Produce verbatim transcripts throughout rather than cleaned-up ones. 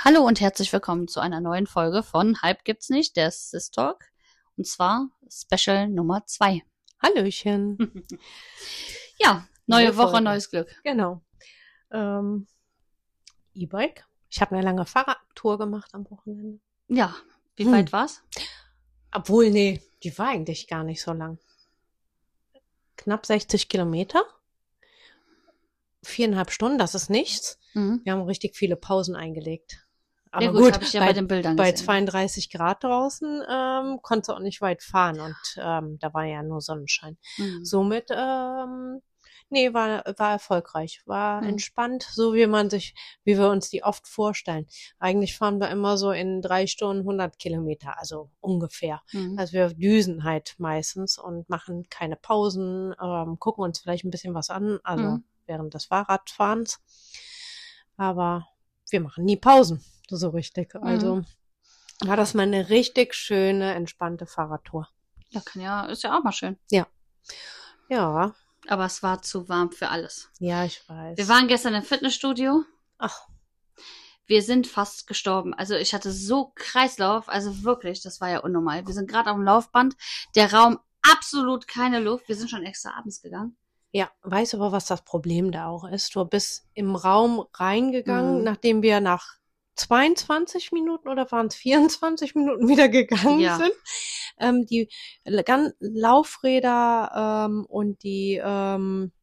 Hallo und herzlich willkommen zu einer neuen Folge von Hype gibt's nicht, der Sis Talk. Und zwar Special Nummer zwei. Hallöchen. Ja, neue Neue Woche, Folge. neues Glück. Genau. Ähm, E-Bike. Ich habe eine lange Fahrradtour gemacht am Wochenende. Ja, wie Hm. weit war's? Obwohl, nee, die war eigentlich gar nicht so lang. Knapp sechzig Kilometer. Viereinhalb Stunden, das ist nichts. Mhm. Wir haben richtig viele Pausen eingelegt. Aber Ja gut, gut, habe ich ja bei, bei, den Bildern bei gesehen. zweiunddreißig Grad draußen ähm, konntest du auch nicht weit fahren und ähm, da war ja nur Sonnenschein. Mhm. Somit, ähm, nee, war, war erfolgreich, war Mhm. entspannt, so wie man sich, wie wir uns die oft vorstellen. Eigentlich fahren wir immer so in drei Stunden hundert Kilometer, also ungefähr. Mhm. Also wir düsen halt meistens und machen keine Pausen, ähm, gucken uns vielleicht ein bisschen was an, also Mhm. während des Fahrradfahrens. Aber wir machen nie Pausen, so richtig. Also war das mal eine richtig schöne, entspannte Fahrradtour. Ja, kann ja, ist ja auch mal schön. Ja. Ja, Aber es war zu warm für alles. ja, ich weiß. Wir waren gestern im Fitnessstudio. Ach, Wir sind fast gestorben. Also ich hatte so Kreislauf, also wirklich, das war ja unnormal. Wir sind gerade auf dem Laufband, der Raum absolut keine Luft. Wir sind schon extra abends gegangen. ja, weißt du aber, was das Problem da auch ist? Du bist im Raum reingegangen, Mhm. nachdem wir nach zweiundzwanzig Minuten oder waren es vierundzwanzig Minuten wieder gegangen Ja. sind. Ähm, die gan- Laufräder ähm, und die ähm,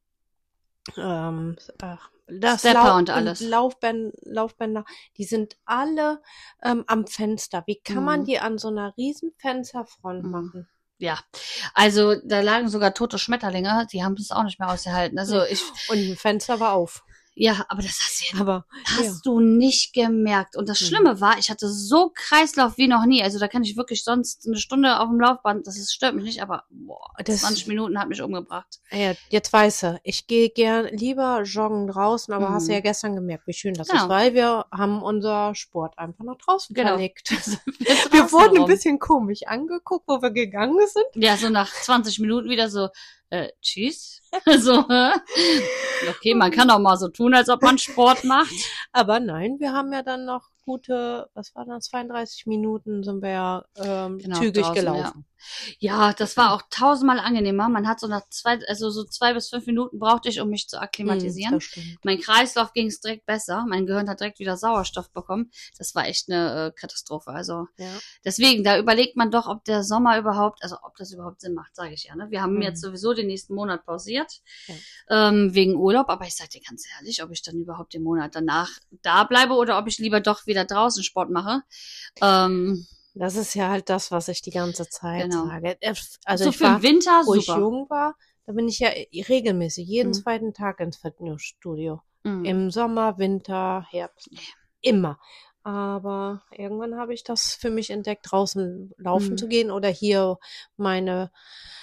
ähm, ach, das Stepper Lau und alles. Laufbänd Laufbänder, die sind alle ähm, am Fenster. Wie kann man Mhm. die an so einer riesen Fensterfront Mhm. machen? Ja, also da lagen sogar tote Schmetterlinge, die haben es auch nicht mehr ausgehalten. Also Nee. ich, Und ein Fenster war auf. ja, aber das hast du ja Aber hast ja. du nicht gemerkt. Und das Mhm. Schlimme war, ich hatte so Kreislauf wie noch nie. Also da kann ich wirklich sonst eine Stunde auf dem Laufband, das ist, stört mich nicht, aber boah, Das- zwanzig Minuten hat mich umgebracht. Ja, jetzt weißt du, ich gehe gern lieber joggen draußen, aber Mhm. hast du ja gestern gemerkt, wie schön das Genau. ist, weil wir haben unser Sport einfach nach draußen Genau. verlegt. Wir Wir wurden ein rum. bisschen komisch angeguckt, wo wir gegangen sind. Ja, so nach zwanzig Minuten wieder so, äh, tschüss. so, hä? Okay, man kann auch mal so tun, als ob man Sport macht. Aber nein, wir haben ja dann noch gute, was war das, zweiunddreißig Minuten sind wir ja ähm, Genau, zügig draußen, gelaufen. Ja, das war auch tausendmal angenehmer. Man hat so nach zwei, also so zwei bis fünf Minuten brauchte ich, um mich zu akklimatisieren. Hm, das stimmt. Mein Kreislauf ging es direkt besser. Mein Gehirn hat direkt wieder Sauerstoff bekommen. Das war echt eine äh, Katastrophe. Also Ja. deswegen, da überlegt man doch, ob der Sommer überhaupt, also ob das überhaupt Sinn macht, sage ich ja. Ne? Wir haben Mhm. jetzt sowieso den nächsten Monat pausiert Ja. ähm, wegen Urlaub. Aber ich sage dir ganz ehrlich, ob ich dann überhaupt den Monat danach da bleibe oder ob ich lieber doch wieder draußen Sport mache. Ähm, Das ist ja halt das, was ich die ganze Zeit Genau. sage. Also so ich für war, den Winter wo ich super. jung war, da bin ich ja regelmäßig jeden Mhm. zweiten Tag ins Fitnessstudio. Mhm. Im Sommer, Winter, Herbst. Immer. Aber irgendwann habe ich das für mich entdeckt, draußen laufen Mhm. zu gehen oder hier meine,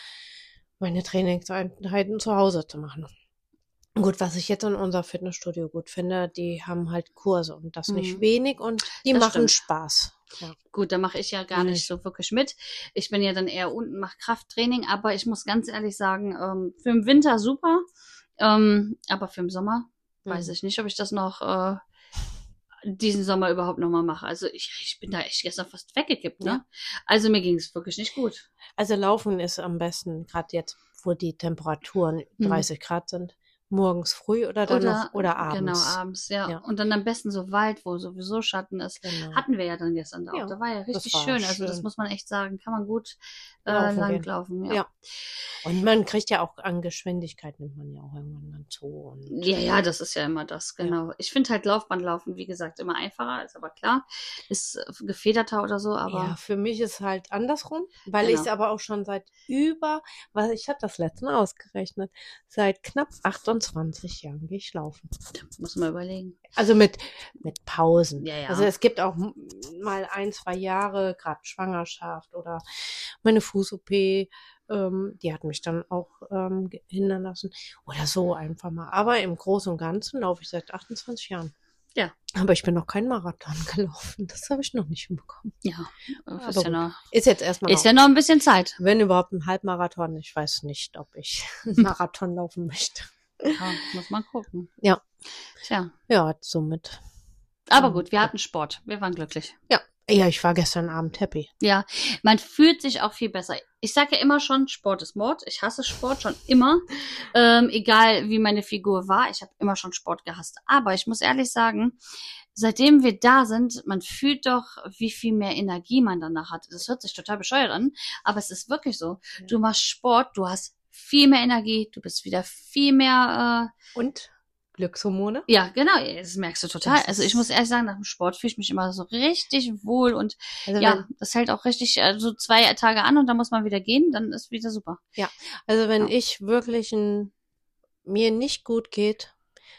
meine Trainingseinheiten zu Hause zu machen. Gut, was ich jetzt in unser Fitnessstudio gut finde, die haben halt Kurse und das nicht Mhm. wenig und die Das machen stimmt. Spaß. Ja. Gut, da mache ich ja gar Nee. nicht so wirklich mit. Ich bin ja dann eher unten, mache Krafttraining, aber ich muss ganz ehrlich sagen, ähm, für den Winter super, ähm, aber für den Sommer Mhm. weiß ich nicht, ob ich das noch äh, diesen Sommer überhaupt nochmal mache. Also ich, ich bin da echt gestern fast weggekippt, ne? Ja. Also mir ging es wirklich nicht gut. Also Laufen ist am besten, gerade jetzt, wo die Temperaturen Mhm. dreißig Grad sind, morgens früh oder dann noch oder abends. Genau, abends, ja. Ja. Und dann am besten so Wald, wo sowieso Schatten ist. Genau. Hatten wir ja dann gestern da auch. Ja, Da war ja das richtig war schön. Also das schön. muss man echt sagen. Kann man gut äh, Laufen gehen. langlaufen. Ja. Ja. Und man kriegt ja auch an Geschwindigkeit, nimmt man ja auch irgendwann dann zu. Und Ja, ja, das ist ja immer das, genau. Ich finde halt Laufbandlaufen, wie gesagt, immer einfacher, ist aber klar. Ist äh, gefederter oder so, aber ja, für mich ist halt andersrum, weil Genau. ich es aber auch schon seit über, was ich hatte das letzte Mal ausgerechnet, seit knapp achtundzwanzig Jahren gehe ich laufen. muss man überlegen. Also mit, mit Pausen. Ja, ja. Also es gibt auch m- mal ein, zwei Jahre, gerade Schwangerschaft oder meine Fuß-O P, ähm, die hat mich dann auch ähm, ge- hindern lassen. Oder so einfach mal. Aber im Großen und Ganzen laufe ich seit achtundzwanzig Jahren. Ja. Aber ich bin noch kein Marathon gelaufen. Das habe ich noch nicht hinbekommen. Ja, äh, Aber ist, ja gut. noch, Ist jetzt erstmal ist noch, ja noch ein bisschen Zeit. wenn überhaupt ein Halbmarathon. Ich weiß nicht, ob ich einen Marathon laufen möchte. Ja, muss man gucken. Ja. Tja, Ja, somit Aber Mhm. gut, wir hatten Sport. Wir waren glücklich. Ja. Ja, ich war gestern Abend happy. Ja, man fühlt sich auch viel besser. Ich sage ja immer schon, Sport ist Mord. Ich hasse Sport schon immer. Ähm, egal wie meine Figur war, ich habe immer schon Sport gehasst. Aber ich muss ehrlich sagen, seitdem wir da sind, man fühlt doch, wie viel mehr Energie man danach hat. Das hört sich total bescheuert an, aber es ist wirklich so. Ja. Du machst Sport, du hast viel mehr Energie, du bist wieder viel mehr... Äh, Und Glückshormone? ja, genau, das merkst du total. Das Also ich ist- muss ehrlich sagen, nach dem Sport fühle ich mich immer so richtig wohl und Also ja, wenn, das hält auch richtig äh, so zwei Tage an und dann muss man wieder gehen, dann ist wieder super. also wenn Ja. ich wirklich ein, mir nicht gut geht,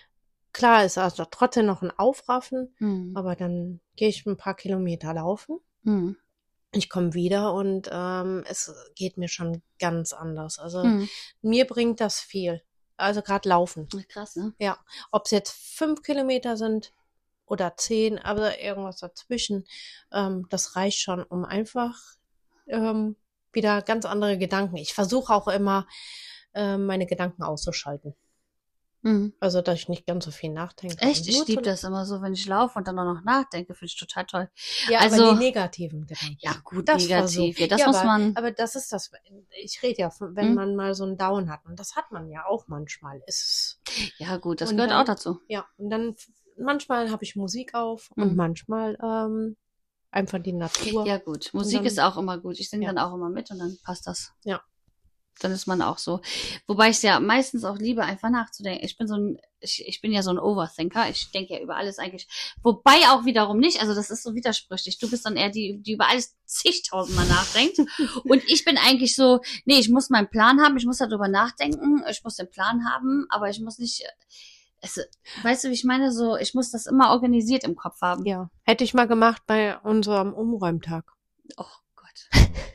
klar ist also trotzdem noch ein Aufraffen, Hm. aber dann gehe ich ein paar Kilometer laufen. Hm. Ich komme wieder und ähm, es geht mir schon ganz anders. Also Hm. mir bringt das viel. Also gerade Laufen. Krass, ne? Ob es jetzt fünf Kilometer sind oder zehn, aber irgendwas dazwischen, ähm, das reicht schon, um einfach ähm, wieder ganz andere Gedanken. Ich versuche auch immer, ähm, meine Gedanken auszuschalten. Hm. Also, dass ich nicht ganz so viel nachdenke. Echt, Und ich nur liebe zu- das immer so, wenn ich laufe und dann auch noch nachdenke, finde ich total toll. Ja, Also- aber die negativen Gedanken. Ja, gut, Das war negativ. so. Ja, das Ja, muss aber, man. Aber das ist das, ich rede ja, von, wenn Hm? man mal so einen Down hat. Und das hat man ja auch manchmal. Ist, Ja, gut, das und gehört dann- auch dazu. ja, und dann manchmal habe ich Musik auf und Mhm. manchmal ähm, einfach die Natur. Ja, gut. Musik dann- ist auch immer gut. Ich singe Ja. dann auch immer mit und dann passt das. Ja. Dann ist man auch so. Wobei ich es ja meistens auch liebe, einfach nachzudenken. Ich bin so ein, ich, ich bin ja so ein Overthinker. Ich denke ja über alles eigentlich. Wobei auch wiederum nicht. Also das ist so widersprüchlich. Du bist dann eher die, die über alles zigtausendmal nachdenkt. Und ich bin eigentlich so, nee, ich muss meinen Plan haben. Ich muss darüber nachdenken. Ich muss den Plan haben. Aber ich muss nicht, es, weißt du, wie ich meine? So, ich muss das immer organisiert im Kopf haben. Ja. Hätte ich mal gemacht bei unserem Umräumtag. Oh Gott.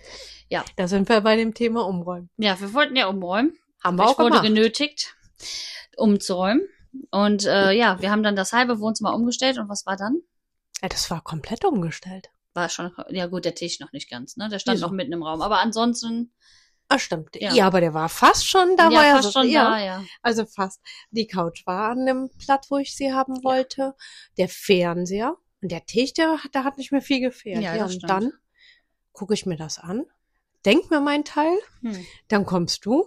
Da sind wir bei dem Thema Umräumen. Ja, wir wollten ja umräumen. Haben wir Ich auch wurde gemacht. genötigt, umzuräumen. Und äh, ja, wir haben dann das halbe Wohnzimmer umgestellt. Und was war dann? Ja, das war komplett umgestellt. War schon, ja gut, der Tisch noch nicht ganz, ne? Der stand Wieso? noch mitten im Raum. Aber ansonsten, Ah, stimmt. Ja. Ja, aber der war fast schon da. ja, war ja fast so, schon ja. da, ja. Also fast. Die Couch war an dem Platz, wo ich sie haben wollte. Der Fernseher und der Tisch, der, da hat nicht mehr viel gefehlt. Ja, das und stimmt. dann gucke ich mir das an, denk mir mein Teil, Hm. dann kommst du,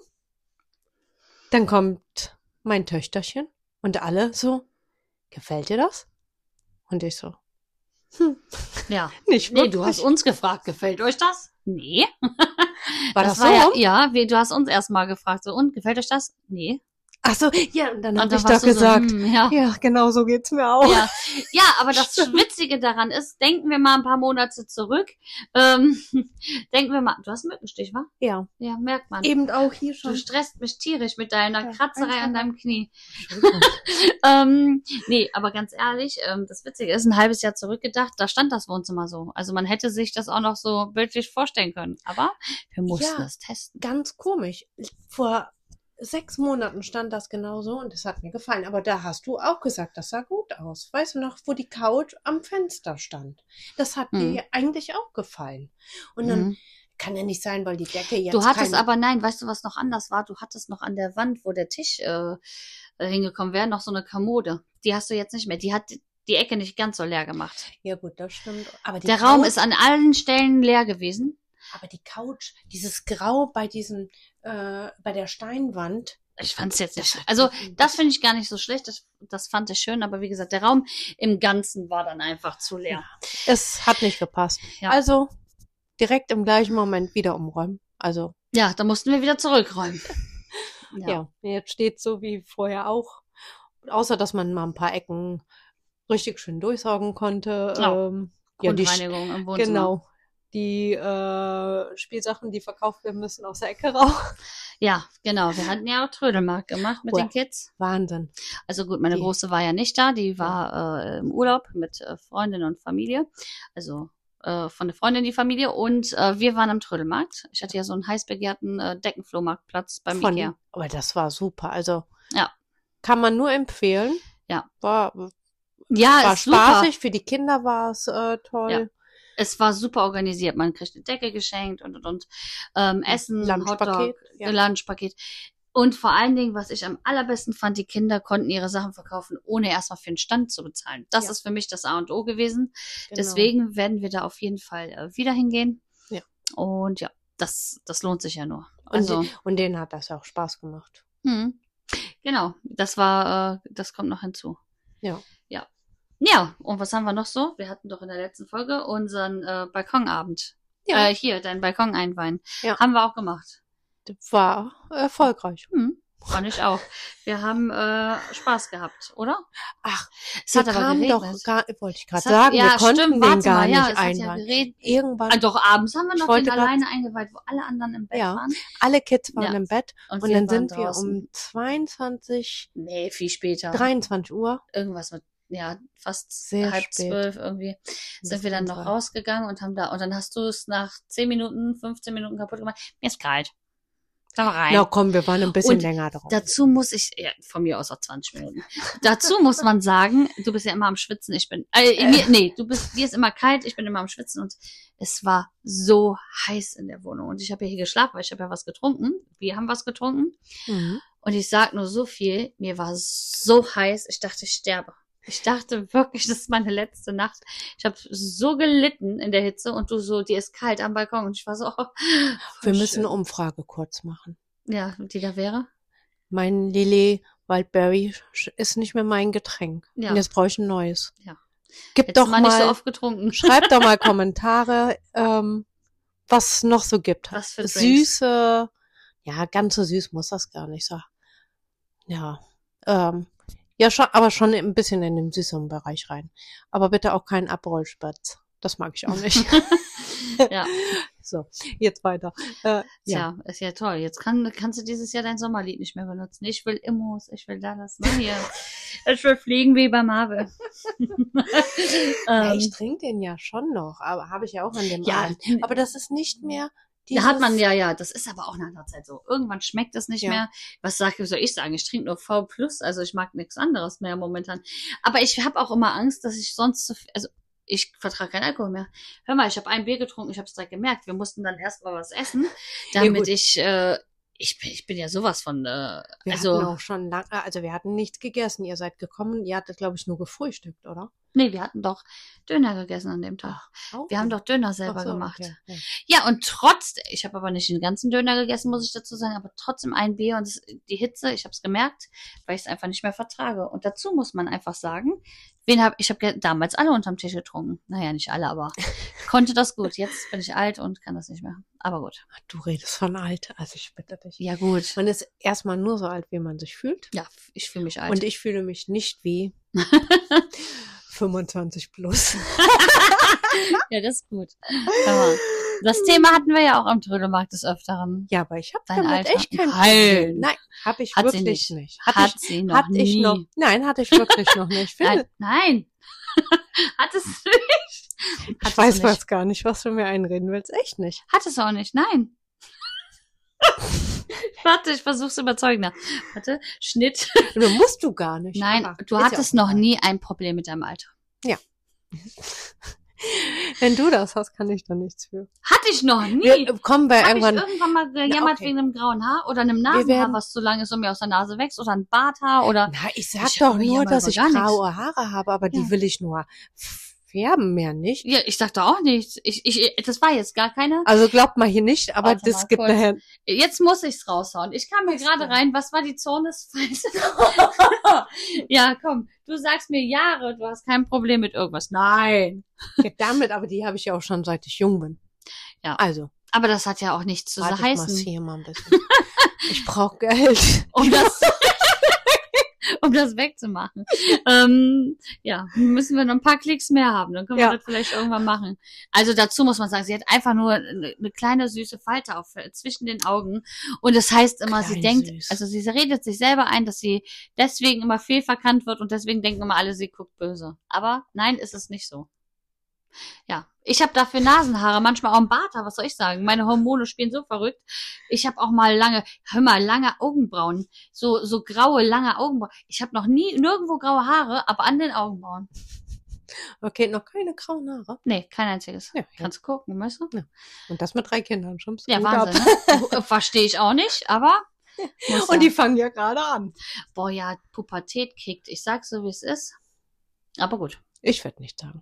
dann kommt mein Töchterchen und alle so, gefällt dir das? Und ich so, hm, Ja. nicht Nee, wirklich. du hast uns gefragt, gefällt euch das? Nee. War das, war so? ja, ja, wir, du hast uns erstmal gefragt, so, und gefällt euch das? Nee. Ach so, ja, und dann Und habe dann ich doch warst du gesagt, so, hm, ja. ja, genau so geht's mir auch. Ja, ja, aber das Witzige daran ist, denken wir mal ein paar Monate zurück. Ähm, denken wir mal, du hast einen Mückenstich, wa? Ja, Ja, merkt man. eben auch hier Du schon. stresst mich tierisch mit deiner Ja, Kratzerei einfach an deinem Knie. Entschuldigung. Ähm, nee, aber ganz ehrlich, ähm, das Witzige ist, ein halbes Jahr zurückgedacht, da stand das Wohnzimmer so. Also man hätte sich das auch noch so bildlich vorstellen können. Aber wir mussten Ja. das testen. Ganz komisch. Vor sechs Monaten stand das genauso und es hat mir gefallen. Aber da hast du auch gesagt, das sah gut aus. Weißt du noch, wo die Couch am Fenster stand? Das hat Mhm. dir eigentlich auch gefallen. Und dann Mhm. kann ja nicht sein, weil die Decke jetzt Du hattest keine- aber, nein, weißt du, was noch anders war? Du hattest noch an der Wand, wo der Tisch äh, hingekommen wäre, noch so eine Kommode. Die hast du jetzt nicht mehr. Die hat die Ecke nicht ganz so leer gemacht. Ja gut, das stimmt. Aber die Der Raum Couch, ist an allen Stellen leer gewesen. aber die Couch, dieses Grau bei diesem, äh, bei der Steinwand. Ich fand's jetzt nicht. Das hat Also, mich- das finde ich gar nicht so schlecht. Das, das fand ich schön. Aber wie gesagt, der Raum im Ganzen war dann einfach zu leer. Es hat nicht gepasst. Ja. Also direkt im gleichen Moment wieder umräumen. Also Ja, da mussten wir wieder zurückräumen. ja, jetzt steht so wie vorher auch. Außer dass man mal ein paar Ecken richtig schön durchsaugen konnte. Genau. Ähm, ja, die, Sch- Grundreinigung im Wohnzimmer. genau. Die äh, Spielsachen, die verkauft werden müssen, aus der Ecke raus. Ja, genau. Wir hatten ja auch Trödelmarkt gemacht mit Oh, den Kids. Wahnsinn. Also gut, meine Die- Große war ja nicht da. Die war äh, im Urlaub mit äh, Freundin und Familie. Also äh, von der Freundin die Familie. Und äh, wir waren am Trödelmarkt. Ich hatte ja so einen heiß begehrten äh, Deckenflohmarktplatz beim Von, Ikea. aber das war super. Also Ja. kann man nur empfehlen. Ja. War, Ja, war ist super. spaßig. Für die Kinder war es äh, toll. Ja. Es war super organisiert. Man kriegt eine Decke geschenkt und und und ähm, Essen, Lunchpaket, Hotdog, ja. Lunchpaket. Und vor allen Dingen, was ich am allerbesten fand, die Kinder konnten ihre Sachen verkaufen, ohne erstmal für den Stand zu bezahlen. Das Ja. ist für mich das A und O gewesen. Genau. Deswegen werden wir da auf jeden Fall äh, wieder hingehen. Ja. Und ja, das, das lohnt sich ja nur. Und, Also, die, und denen hat das ja auch Spaß gemacht. hm, genau, das war, äh, das kommt noch hinzu. Ja. Ja. Ja, und was haben wir noch so? Wir hatten doch in der letzten Folge unseren äh, Balkonabend. Ja. Äh, hier, deinen Balkon einweihen. Ja. Haben wir auch gemacht. War erfolgreich. Hm, fand ich auch. Wir haben äh, Spaß gehabt, oder? Ach, Es wir hat aber kamen geregnet. doch gar, wollte ich gerade Es hat- sagen, ja, wir konnten stimmt, den warte gar mal, ja, nicht es hat ja einweihen. geregnet. Irgendwann, Ah, doch, abends haben wir Ich noch wollte den grad- alleine eingeweiht, wo alle anderen im Bett Ja. waren. alle Kids waren Ja. im Bett Und, und wir dann waren sind wir draußen. um zweiundzwanzig, Nee, viel später. dreiundzwanzig Uhr. Irgendwas mit, ja, fast Sehr halb spät. zwölf irgendwie, sind Das wir dann kann noch sein. rausgegangen und haben da, und dann hast du es nach zehn Minuten, fünfzehn Minuten kaputt gemacht. Mir ist kalt. Da mal rein. Na komm, wir waren ein bisschen Und länger drauf. Dazu muss ich, ja, von mir aus auch zwanzig Minuten. Dazu muss man sagen, du bist ja immer am Schwitzen, ich bin, äh, mir, nee, du bist, dir ist immer kalt, ich bin immer am Schwitzen und es war so heiß in der Wohnung. Und ich habe ja hier geschlafen, weil ich habe ja was getrunken. Wir haben was getrunken. Mhm. Und ich sag nur so viel, mir war so heiß, ich dachte, ich sterbe. Ich dachte wirklich, das ist meine letzte Nacht. Ich habe so gelitten in der Hitze und du so, dir ist kalt am Balkon. Und ich war so, oh, Wir voll müssen schön. eine Umfrage kurz machen. Ja, die da wäre. Mein Lillet Wildberry ist nicht mehr mein Getränk. Ja. Und jetzt brauche ich ein neues. Ja. Gib Hättest doch du mal, mal nicht so oft getrunken. schreibt doch mal Kommentare, ähm, was noch so gibt. Was für Drinks. Süße, ja, ganz so süß muss das gar nicht sein. Ja, ähm, ja, schon, aber schon ein bisschen in den süßen Bereich rein. Aber bitte auch keinen Aperol-Spritz. Das mag ich auch nicht. Ja. So, jetzt weiter. Äh, ja. Tja, ist ja toll. Jetzt kann, kannst du dieses Jahr dein Sommerlied nicht mehr benutzen. Ich will Immos, ich will das, ne, hier. Ich will fliegen wie bei Marvel. Ja, ähm, ich trinke den ja schon noch, aber habe ich ja auch an dem Ja, Abend. Aber das ist nicht mehr da dieses, hat man ja, ja, das ist aber auch nach einer Zeit so. Irgendwann schmeckt es nicht Ja. mehr. Was sag, soll ich sagen? Ich trinke nur V plus, also ich mag nichts anderes mehr momentan. Aber ich habe auch immer Angst, dass ich sonst zu viel, also ich vertrage keinen Alkohol mehr. Hör mal, ich habe ein Bier getrunken, ich habe es direkt gemerkt. Wir mussten dann erst mal was essen, damit gut. ich, äh, ich bin, ich bin ja sowas von, äh, Wir also, hatten auch schon lang, also wir hatten nichts gegessen. Ihr seid gekommen, ihr hattet, glaube ich, nur gefrühstückt, oder? nee, wir hatten doch Döner gegessen an dem Tag. Auch? Wir haben doch Döner Ach selber so, gemacht. okay, ja. Ja, und trotz, ich habe aber nicht den ganzen Döner gegessen, muss ich dazu sagen, aber trotzdem ein Bier und das, die Hitze, ich habe es gemerkt, weil ich es einfach nicht mehr vertrage. Und dazu muss man einfach sagen, wen hab, ich habe damals alle unterm Tisch getrunken. Naja, nicht alle, aber konnte das gut. Jetzt bin ich alt und kann das nicht mehr. Aber gut. Du redest von alt, also ich bitte dich. Ja, gut. Man ist erstmal nur so alt, wie man sich fühlt. Ja, ich fühle mich alt. Und ich fühle mich nicht wie fünfundzwanzig plus. ja, das ist gut. Aber das Thema hatten wir ja auch am Trödelmarkt des Öfteren. Ja, aber ich habe Dein damit Alter. echt kein Nein. Problem. Nein, habe ich Hat sie wirklich nicht. nicht. Hatte Hat ich, sie noch hatte nie. ich noch. Nein, hatte ich wirklich noch nicht. Ich finde, Nein, nein. Hattest du nicht? ich Hattest weiß du nicht. fast gar nicht, was du mir einreden willst. Echt nicht. Hattest du auch nicht, nein. Warte, ich versuch's überzeugender. Warte, Schnitt. Du musst du gar nicht. Nein, aber du ist ja hattest auch noch egal. nie ein Problem mit deinem Alter. Wenn du das hast, kann ich da nichts für. Hatte ich noch nie. Wir kommen bei Hab irgendwann. ich irgendwann mal gejammert okay. wegen einem grauen Haar oder einem Wir Nasenhaar, werden- was zu lang ist und mir aus der Nase wächst oder ein Barthaar oder... Na, ich sag Ich doch habe nur, ja mal dass über ich gar nichts. graue Haare habe, aber die Ja. will ich nur färben, mehr nicht. Ja, ich dachte auch nicht. Ich, ich, das war jetzt gar keine... Also glaubt mal hier nicht, aber Warte das mal gibt kurz. nachher. Jetzt muss ich's raushauen. Ich kam mir gerade rein. Was war die Zornesfalte? Ja, komm. Du sagst mir Jahre, du hast kein Problem mit irgendwas. Nein. Ja, damit, aber die habe ich ja auch schon seit ich jung bin. Ja. Also, Aber das hat ja auch nichts zu warte, ich heißen. massiere mal ein bisschen. Ich brauche Geld. Um das, um das wegzumachen. ähm, ja, müssen wir noch ein paar Klicks mehr haben. Dann können wir Ja. das vielleicht irgendwann machen. Also dazu muss man sagen, sie hat einfach nur eine, eine kleine süße Falte auf, zwischen den Augen. Und das heißt immer, sie Klein denkt, süß. also sie redet sich selber ein, dass sie deswegen immer fehlverkannt wird und deswegen denken immer alle, sie guckt böse. Aber nein, ist es nicht so. Ja, ich habe dafür Nasenhaare, manchmal auch ein Barthaar, was soll ich sagen? Meine Hormone spielen so verrückt. Ich habe auch mal lange, hör mal, lange Augenbrauen, so so graue, lange Augenbrauen. Ich habe noch nie nirgendwo graue Haare, aber an den Augenbrauen. Okay, noch keine grauen Haare. Nee, kein einziges. Ja, ja. Kannst du gucken, weißt du? Und das mit drei Kindern schon. Ja, Hut Wahnsinn, ab. ne? Verstehe ich auch nicht, aber Muss Und ja. die fangen ja gerade an. Boah, ja, Pubertät kickt. Ich sag's so, wie es ist. Aber gut. Ich werde nicht sagen.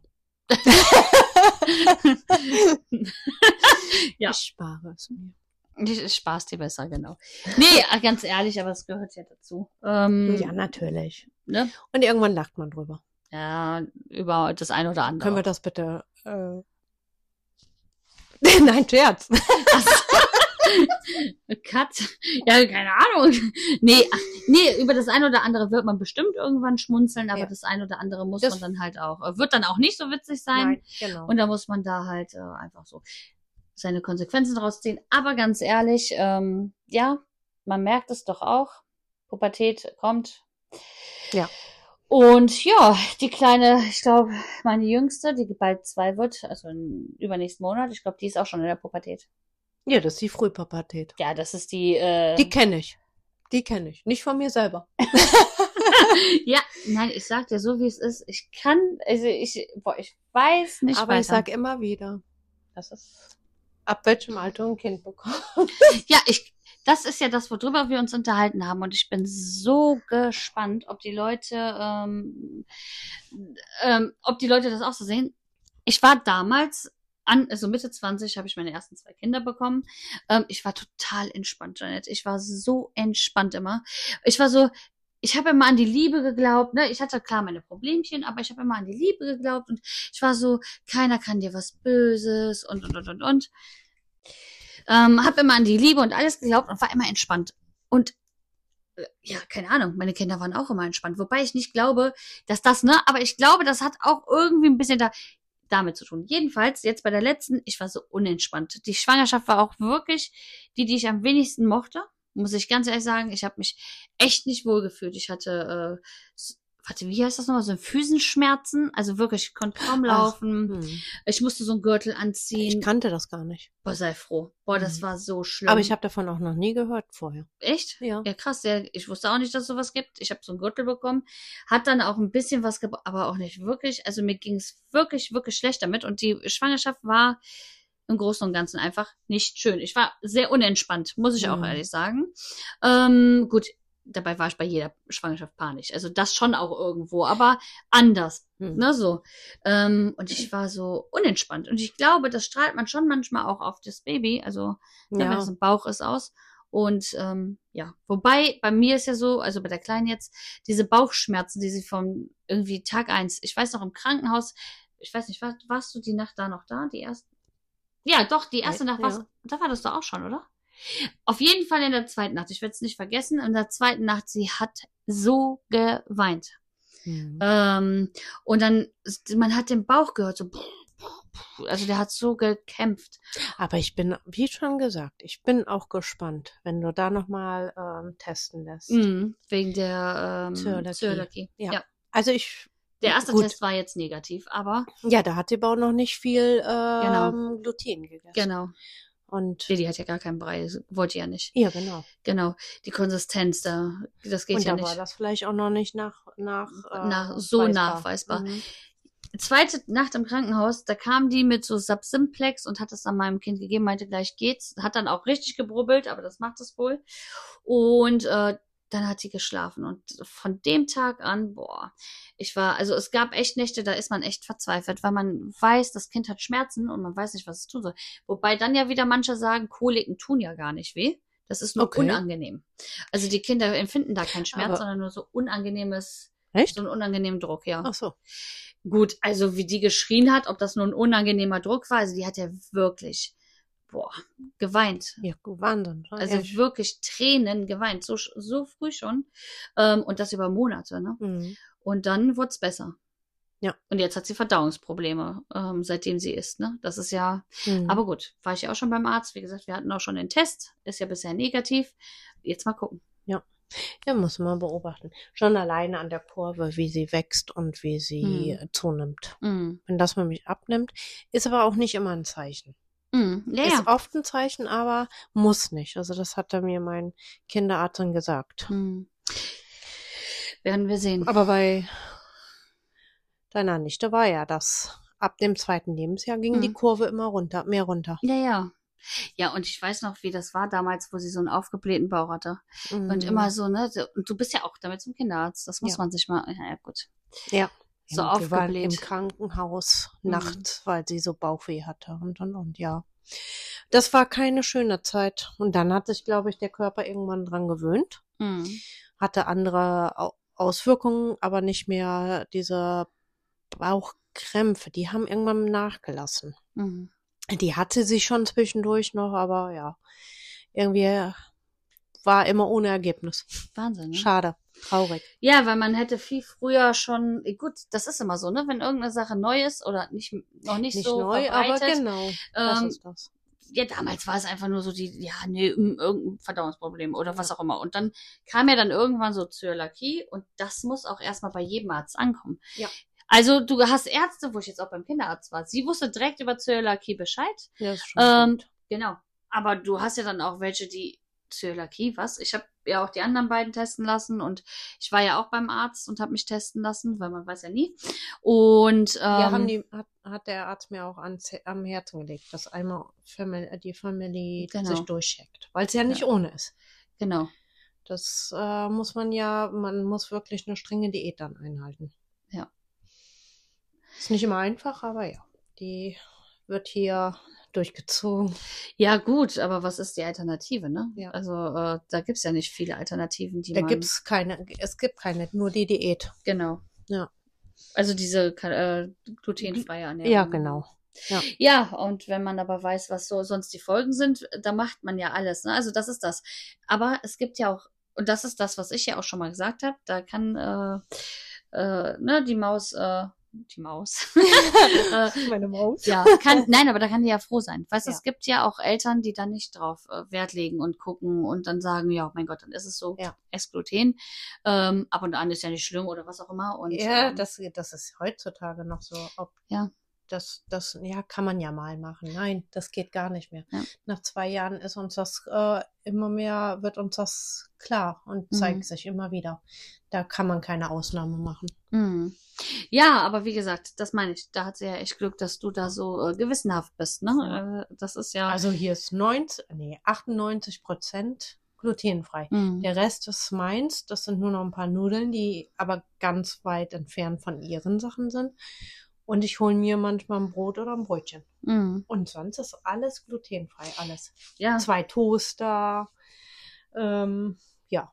Ja. Ich spare es mir. Ich, ich spar's dir besser, genau. Nee, ganz ehrlich, aber es gehört ja dazu. Ähm, Ja, natürlich. ne? Und irgendwann lacht man drüber. Ja, über das eine oder andere. Können wir das bitte... Äh... Nein, Scherz. Cut. Ja, keine Ahnung. Nee, ach, nee, über das eine oder andere wird man bestimmt irgendwann schmunzeln, aber Ja. das eine oder andere muss Das- man dann halt auch, äh, wird dann auch nicht so witzig sein. Nein, genau. Und da muss man da halt äh, einfach so seine Konsequenzen draus ziehen. Aber ganz ehrlich, ähm, ja, man merkt es doch auch. Pubertät kommt. Ja. Und ja, die kleine, ich glaube, meine Jüngste, die bald zwei wird, also im übernächsten Monat, ich glaube, die ist auch schon in der Pubertät. Ja, das ist die Frühpubertät. Ja, das ist die, äh, Die kenne ich. Die kenne ich. Nicht von mir selber. ja, nein, ich sag dir so, wie es ist. Ich kann, also ich, boah, ich weiß nicht Aber ich weiter. sag immer wieder, Das ist, ab welchem Alter ein Kind bekommt. ja, ich, das ist ja das, worüber wir uns unterhalten haben. Und ich bin so gespannt, ob die Leute, ähm, ähm, ob die Leute das auch so sehen. Ich war damals, an, also Mitte zwanzig, habe ich meine ersten zwei Kinder bekommen. Ähm, ich war total entspannt, Janet. Ich war so entspannt immer. Ich war so, ich habe immer an die Liebe geglaubt, ne? Ich hatte klar meine Problemchen, aber ich habe immer an die Liebe geglaubt und ich war so, keiner kann dir was Böses und und und und und. Ähm, habe immer an die Liebe und alles geglaubt und war immer entspannt. Und äh, ja, keine Ahnung, meine Kinder waren auch immer entspannt. Wobei ich nicht glaube, dass das, ne, aber ich glaube, das hat auch irgendwie ein bisschen da damit zu tun. Jedenfalls, jetzt bei der letzten, ich war so unentspannt. Die Schwangerschaft war auch wirklich die, die ich am wenigsten mochte. Muss ich ganz ehrlich sagen, ich habe mich echt nicht wohl gefühlt. Ich hatte, äh, s- warte, wie heißt das nochmal? So Füßenschmerzen. Also wirklich, ich konnte kaum laufen. Hm. Ich musste so einen Gürtel Ich anziehen. kannte das gar nicht. Boah, sei froh. Boah, das Mhm. war so schlimm. Aber ich habe davon auch noch nie gehört vorher. Echt? Ja. Ja, krass. Ja, ich wusste auch nicht, dass es sowas gibt. Ich habe so einen Gürtel bekommen. Hat dann auch ein bisschen was gebraucht, aber auch nicht wirklich. Also mir ging es wirklich, wirklich schlecht damit. Und die Schwangerschaft war im Großen und Ganzen einfach nicht schön. Ich war sehr unentspannt, muss ich auch Mhm. ehrlich sagen. Ähm, gut, dabei war ich bei jeder Schwangerschaft panisch. Also das schon auch irgendwo, aber anders. Hm. Ne, so. Ähm, und ich war so unentspannt. Und ich glaube, das strahlt man schon manchmal auch auf das Baby. Also ja. wenn Ja. es im Bauch ist, aus. Und ähm, ja, wobei bei mir ist ja so, also bei der Kleinen jetzt, diese Bauchschmerzen, die sie vom irgendwie Tag eins, ich weiß noch im Krankenhaus, ich weiß nicht, war, warst du die Nacht da noch da? Die erste? Ja, doch, die erste Ja. Nacht warst da war das doch auch schon, oder? Auf jeden Fall in der zweiten Nacht, ich werde es nicht vergessen, in der zweiten Nacht, sie hat so geweint. Hm. Ähm, und dann, man hat den Bauch gehört, so, also der hat so gekämpft. Aber ich bin, wie schon gesagt, ich bin auch gespannt, wenn du da nochmal ähm, testen lässt. Mhm, wegen der ähm, Zöliakie. Zöliakie. Ja. Ja. Also ich, Der erste Gut. Test war jetzt negativ, aber ja, da hat die Bau noch nicht viel ähm, Genau. Gluten gegessen. genau. Und Nee, die hat ja gar keinen Brei, wollte ja nicht. ja, genau. Genau. Die Konsistenz da, das geht Und ja da nicht. war das vielleicht auch noch nicht nach nach, äh, Nach- so weisbar. nachweisbar. Mhm. Zweite Nacht im Krankenhaus, da kam die mit so Subsimplex und hat es dann meinem Kind gegeben, meinte, gleich geht's. Hat dann auch richtig gebrubbelt, aber das macht es wohl. Und äh, dann hat sie geschlafen. Und von dem Tag an, boah, ich war, also es gab echt Nächte, da ist man echt verzweifelt, weil man weiß, das Kind hat Schmerzen und man weiß nicht, was es tun soll. Wobei dann ja wieder manche sagen, Koliken tun ja gar nicht weh. Das ist nur Okay. unangenehm. Also die Kinder empfinden da keinen Schmerz, Aber- sondern nur so unangenehmes, Echt? so einen unangenehmen Druck, ja. Ach so. Gut, also wie die geschrien hat, ob das nur ein unangenehmer Druck war, also die hat ja wirklich, boah, geweint. Ja, gut, Wahnsinn. Also Ehrlich. wirklich Tränen geweint, so, so früh schon. Ähm, und das über Monate, ne? Mhm. Und dann wurde es besser. Ja. Und jetzt hat sie Verdauungsprobleme, ähm, seitdem sie isst, ne? Das ist ja, Mhm. aber gut, war ich ja auch schon beim Arzt. Wie gesagt, wir hatten auch schon den Test, ist ja bisher negativ. Jetzt mal gucken. Ja, muss man beobachten. Schon alleine an der Kurve, wie sie wächst und wie sie Hm. äh, zunimmt. Mm. Wenn das nämlich abnimmt, ist aber auch nicht immer ein Zeichen. Mm. Ja, Ist ja. oft ein Zeichen, aber muss nicht. Also das hat da mir mein Kinderarzt dann gesagt. Mm. Werden wir sehen. Aber bei deiner Nichte war ja das. Ab dem zweiten Lebensjahr ging Mhm. die Kurve immer runter, mehr runter. Ja, ja. Ja, und ich weiß noch, wie das war damals, wo sie so einen aufgeblähten Bauch hatte. Mhm. Und immer so, ne? so- Und du bist ja auch damit zum Kinderarzt. Das muss Ja. man sich mal, ja, ja gut. Ja. So Und wir waren aufgebläht. im Krankenhaus Mhm. nachts, weil sie so Bauchweh hatte und und und ja. Das war keine schöne Zeit. Und dann hat sich, glaube ich, der Körper irgendwann dran gewöhnt, Mhm. hatte andere Au- Auswirkungen, aber nicht mehr diese Bauchkrämpfe. Die haben irgendwann nachgelassen. Mhm. Die hatte sie schon zwischendurch noch, aber ja, irgendwie war immer ohne Ergebnis. Wahnsinn, ne? Schade, traurig. Ja, weil man hätte viel früher schon, gut, das ist immer so, ne? Wenn irgendeine Sache neu ist oder nicht, noch nicht, Nicht so neu, aber verbreitet. genau, das ähm, ist das. Ja, damals war es einfach nur so die, ja, nee, mm, irgendein Verdauungsproblem oder was auch immer. Und dann kam ja dann irgendwann so Zöliakie und das muss auch erstmal bei jedem Arzt ankommen. Ja. Also du hast Ärzte, wo ich jetzt auch beim Kinderarzt war, sie wusste direkt über Zöliakie Bescheid. Ja, das ist schon Ähm, gut. genau. Aber du hast ja dann auch welche, die Zöliakie, was? Ich habe ja auch die anderen beiden testen lassen und ich war ja auch beim Arzt und habe mich testen lassen, weil man weiß ja nie. Und ähm, Ja, haben die, hat, hat der Arzt mir auch ans, am Herzen gelegt, dass einmal Family, die Family Genau. sich durchcheckt, weil es ja nicht Ja. ohne ist. genau. Das äh, muss man ja, man muss wirklich eine strenge Diät dann einhalten. Ja. Ist nicht immer einfach, aber ja, die wird hier durchgezogen. Ja, gut, aber was ist die Alternative, ne? Ja. Also äh, da gibt's ja nicht viele Alternativen, die Da man. gibt's keine, es gibt keine, nur die Diät. Genau. Ja. Also diese äh, glutenfreie Ernährung. Ja, genau. Ja. Ja, und wenn man aber weiß, was so sonst die Folgen sind, da macht man ja alles, ne? Also das ist das. Aber es gibt ja auch, und das ist das, was ich ja auch schon mal gesagt habe, da kann äh, äh, ne, die Maus, äh, die Maus. äh, Meine Maus. Ja, kann, nein, aber da kann die ja froh sein. Weißt du, Ja. es gibt ja auch Eltern, die da nicht drauf äh, Wert legen und gucken und dann sagen, ja, mein Gott, dann ist es so, Ja. ess Gluten. Ähm, ab und an ist ja nicht schlimm oder was auch immer. Und, Ja, ähm, das, das ist heutzutage noch so. Ob Ja. Das, das, ja, kann man ja mal machen. Nein, das geht gar nicht mehr. Ja. Nach zwei Jahren ist uns das äh, immer mehr, wird uns das klar und zeigt Mhm. sich immer wieder. Da kann man keine Ausnahme machen. Mhm. Ja, aber wie gesagt, das meine ich. Da hat sie ja echt Glück, dass du da so äh, gewissenhaft bist, ne? Äh, das ist ja. Also hier ist neunzig, nee, achtundneunzig Prozent glutenfrei. Mhm. Der Rest ist meins. Das sind nur noch ein paar Nudeln, die aber ganz weit entfernt von ihren Sachen sind. Und ich hole mir manchmal ein Brot oder ein Brötchen. Mhm. Und sonst ist alles glutenfrei, alles. Ja. Zwei Toaster, ähm, ja.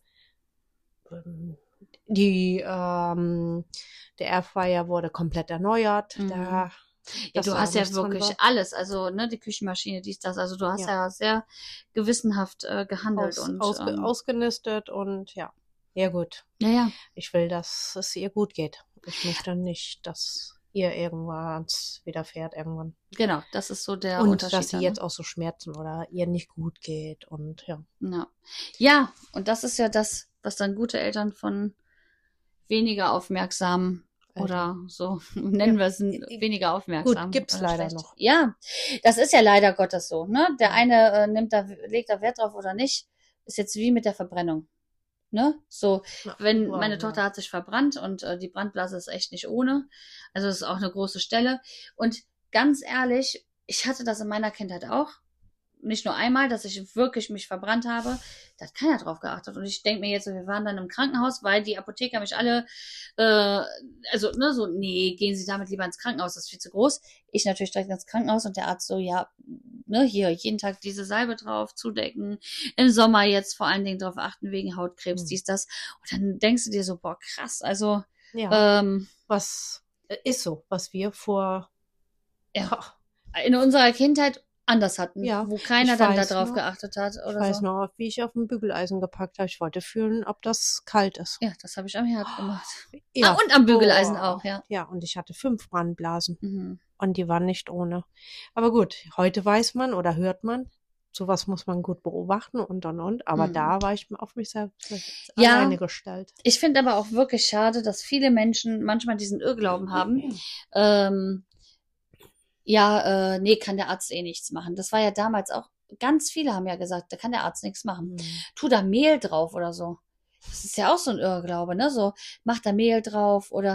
Ähm, Die, ähm, der Airfryer wurde komplett erneuert. Mhm. Da, Ja, dass du da hast ja nichts dran wirklich war. alles, also ne, die Küchenmaschine, dies, das, also du hast ja, Ja. sehr gewissenhaft äh, gehandelt Aus, und ausge, ähm, ausgenistet und ja. Ja gut. ja, ja, Ich will, dass es ihr gut geht. Ich möchte nicht, dass ihr irgendwas widerfährt irgendwann. genau, das ist so der Und Unterschied. dass sie dann, jetzt auch so Schmerzen oder ihr nicht gut geht und ja. ne? Ja. Ja, und das ist ja das, was dann gute Eltern von weniger aufmerksam oder so nennen wir es weniger aufmerksam. Gut, gibt's oder leider schlecht. noch. Ja, das ist ja leider Gottes so, ne? Der Ja. eine äh, nimmt da, legt da Wert drauf oder nicht, ist jetzt wie mit der Verbrennung. Ne? So, Ja, wenn wow, meine ja. Tochter hat sich verbrannt und äh, die Brandblase ist echt nicht ohne. Also das ist auch eine große Stelle. Und ganz ehrlich, ich hatte das in meiner Kindheit auch. Nicht nur einmal, dass ich wirklich mich verbrannt habe. Da hat keiner drauf geachtet. Und ich denke mir jetzt, so, wir waren dann im Krankenhaus, weil die Apotheker mich alle, äh, also, ne, so, nee, gehen Sie damit lieber ins Krankenhaus, das ist viel zu groß. Ich natürlich direkt ins Krankenhaus und der Arzt so, ja, ne, hier, jeden Tag diese Salbe drauf, zudecken. Im Sommer jetzt vor allen Dingen drauf achten, wegen Hautkrebs, Mhm. dies, das. Und dann denkst du dir so, boah, krass, also, Ja, ähm, was äh, ist so, was wir vor ja, in unserer Kindheit anders hatten, Ja, wo keiner ich dann weiß darauf noch- geachtet hat Ich oder weiß so. noch, wie ich auf dem Bügeleisen gepackt habe. Ich wollte fühlen, ob das kalt ist. Ja, das habe ich am Herd gemacht. Ja. Ah, und am Bügeleisen Boah. auch, ja. Ja, und ich hatte fünf Brandblasen Mhm. und die waren nicht ohne. Aber gut, heute weiß man oder hört man, sowas muss man gut beobachten und und und. Aber Mhm. da war ich auf mich selbst Ja. alleine gestellt. Ich finde aber auch wirklich schade, dass viele Menschen manchmal diesen Irrglauben haben. Ähm, ja, äh, nee, kann der Arzt eh nichts machen. Das war ja damals auch, ganz viele haben ja gesagt, da kann der Arzt nichts machen. Tu da Mehl drauf oder so. Das ist ja auch so ein Irrglaube, ne? So, mach da Mehl drauf oder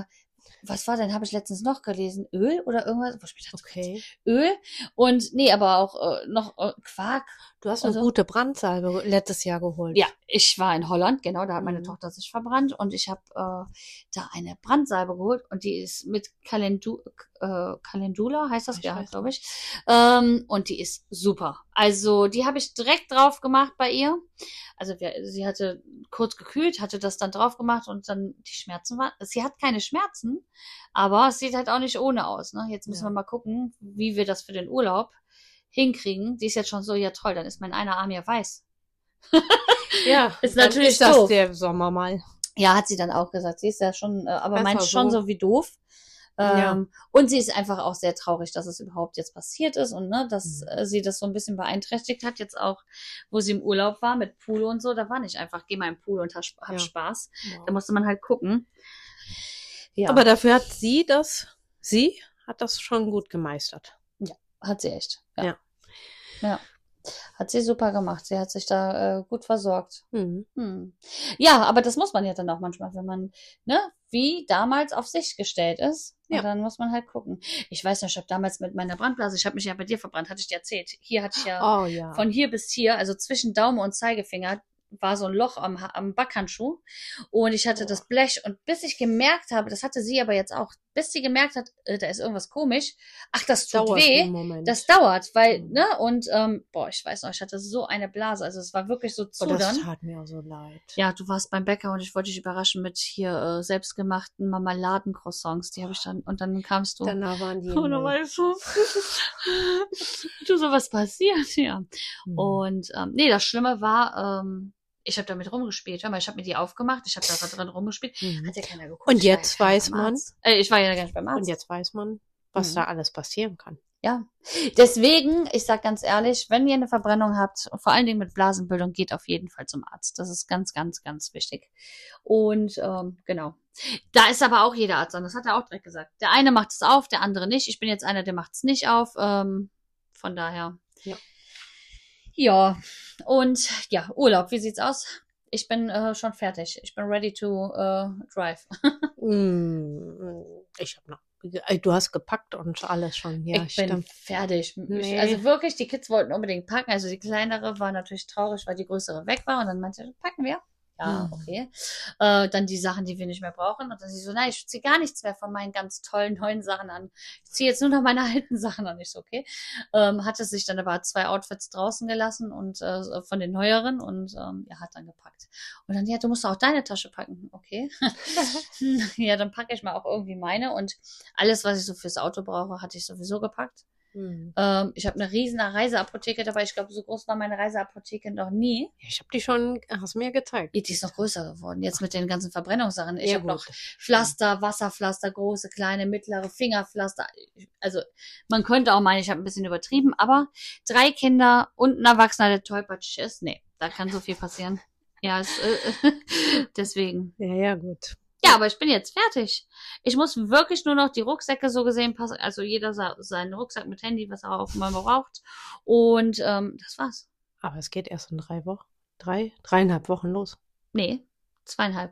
was war denn, habe ich letztens noch gelesen? Öl oder irgendwas? Wo ich mir dachte, Okay. Öl und nee, aber auch äh, noch äh, Quark. Du hast eine Also, gute Brandsalbe letztes Jahr geholt. ja, ich war in Holland, genau, da hat meine Mhm. Tochter sich verbrannt und ich habe äh, da eine Brandsalbe geholt und die ist mit Calendu äh, Calendula, heißt das, Ich ja, weiß glaube ich. Ähm, und die ist super. Also die habe ich direkt drauf gemacht bei ihr. Also wir, sie hatte kurz gekühlt, hatte das dann drauf gemacht und dann die Schmerzen waren. Sie hat keine Schmerzen, aber es sieht halt auch nicht ohne aus. Ne? Jetzt müssen Ja. wir mal gucken, wie wir das für den Urlaub hinkriegen. Die ist jetzt schon so, ja toll, dann ist mein einer Arm ja weiß. Ja, Ist dann natürlich ist das doof. der Sommer mal. Ja, hat sie dann auch gesagt. Sie ist ja schon, äh, aber Besser meint schon so. so wie doof. Ähm, Ja. Und sie ist einfach auch sehr traurig, dass es überhaupt jetzt passiert ist und ne, dass Mhm. äh, sie das so ein bisschen beeinträchtigt hat. Jetzt auch, wo sie im Urlaub war mit Pool und so, da war nicht einfach, geh mal im Pool und hab, hab Ja. Spaß. Da Wow. musste man halt gucken. Ja, Aber dafür hat sie das, sie hat das schon gut gemeistert. hat sie echt. Ja. Ja. Ja. Hat sie super gemacht. Sie hat sich da äh, gut versorgt. Mhm. Hm. Ja, aber das muss man ja dann auch manchmal, wenn man, ne, wie damals auf sich gestellt ist. Und Ja. dann muss man halt gucken. Ich weiß noch, ich habe damals mit meiner Brandblase, ich habe mich ja bei dir verbrannt, hatte ich dir erzählt. Hier hatte ich ja Oh ja. von hier bis hier, also zwischen Daumen und Zeigefinger, war so ein Loch am, Ha- am Backhandschuh. Und ich hatte Boah. das Blech. Und bis ich gemerkt habe, das hatte sie aber jetzt auch, bis sie gemerkt hat, äh, da ist irgendwas komisch. Ach, das tut Dauert weh. einen Moment. Das dauert, weil, Mhm. ne, und, ähm, boah, ich weiß noch, ich hatte so eine Blase, also es war wirklich so Oh, das zudern. tat mir auch so leid. Ja, du warst beim Bäcker und ich wollte dich überraschen mit hier äh, selbstgemachten Marmeladencroissants, die habe ich dann, und dann kamst du. Danach waren die. Und dann weißt du, du so was passiert, ja. Mhm. Und, ähm, nee, das Schlimme war, ähm, ich habe damit rumgespielt. Hör mal, ich habe mir die aufgemacht, ich habe da drin rumgespielt. Mhm. Hat ja keiner geguckt. Und ich war ja jetzt keiner weiß beim man- Arzt. Äh, ich war ja gar nicht beim Arzt. Und jetzt weiß man, was Mhm. da alles passieren kann. Ja, deswegen, ich sag ganz ehrlich, wenn ihr eine Verbrennung habt, vor allen Dingen mit Blasenbildung, geht auf jeden Fall zum Arzt. Das ist ganz, ganz, ganz wichtig. Und ähm, genau. Da ist aber auch jeder Arzt anders, das hat er auch direkt gesagt. Der eine macht es auf, der andere nicht. Ich bin jetzt einer, der macht es nicht auf. Ähm, von daher. Ja. Ja, und ja, Urlaub, wie sieht's aus? Ich bin äh, schon fertig. Ich bin ready to äh, drive. Mm, Ich habe noch. Du hast gepackt und alles schon. Ja, ich bin stimmt. fertig. Nee. Ich, also wirklich, die Kids wollten unbedingt packen. Also die kleinere war natürlich traurig, weil die größere weg war. Und dann meinte sie, packen wir. Ja, Hm. okay. Äh, dann die Sachen, die wir nicht mehr brauchen. Und dann sie so, nein, ich ziehe gar nichts mehr von meinen ganz tollen neuen Sachen an. Ich ziehe jetzt nur noch meine alten Sachen an. Ich so, okay. Ähm, hatte sich dann aber zwei Outfits draußen gelassen und äh, von den neueren und ähm, er hat dann gepackt. Und dann, ja, du musst auch deine Tasche packen. Okay. Ja, dann packe ich mal auch irgendwie meine. Und alles, was ich so fürs Auto brauche, hatte ich sowieso gepackt. Hm. Ähm, ich habe eine riesen Reiseapotheke dabei. Ich glaube, so groß war meine Reiseapotheke noch nie. Ja, ich habe die schon, hast mir gezeigt. Die ist noch größer geworden. Jetzt mit den ganzen Verbrennungssachen. Ich Ja, habe gut. noch Pflaster, Wasserpflaster, große, kleine, mittlere, Fingerpflaster. Also man könnte auch meinen, ich habe ein bisschen übertrieben, aber drei Kinder und ein Erwachsener, der tollpatschig ist, nee, da kann so viel passieren. Ja, es, äh, deswegen. Ja, ja, gut. Ja, aber ich bin jetzt fertig. Ich muss wirklich nur noch die Rucksäcke so gesehen passen. Also jeder sa- seinen Rucksack mit Handy, was er auch immer braucht. Und ähm, das war's. Aber es geht erst in drei Wochen. Drei, dreieinhalb Wochen los. Nee, zweieinhalb.